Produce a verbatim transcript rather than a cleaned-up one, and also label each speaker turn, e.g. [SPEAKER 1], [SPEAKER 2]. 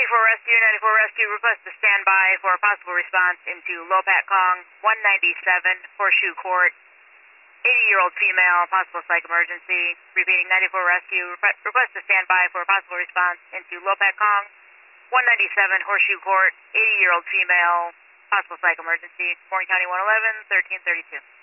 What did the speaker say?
[SPEAKER 1] ninety-four Rescue, ninety-four Rescue, request to stand by for a possible response into Lopat Kong, one ninety-seven Horseshoe Court, eighty-year-old female, possible psych emergency. Repeating, ninety-four Rescue, request to stand by for a possible response into Lopat Kong, one ninety-seven Horseshoe Court, eighty-year-old female, possible psych emergency. Warren County one eleven, thirteen thirty-two.